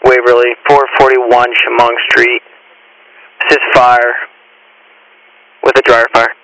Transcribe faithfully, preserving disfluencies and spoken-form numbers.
Waverly, four forty-one Chemung Street. Assist fire with a dryer fire.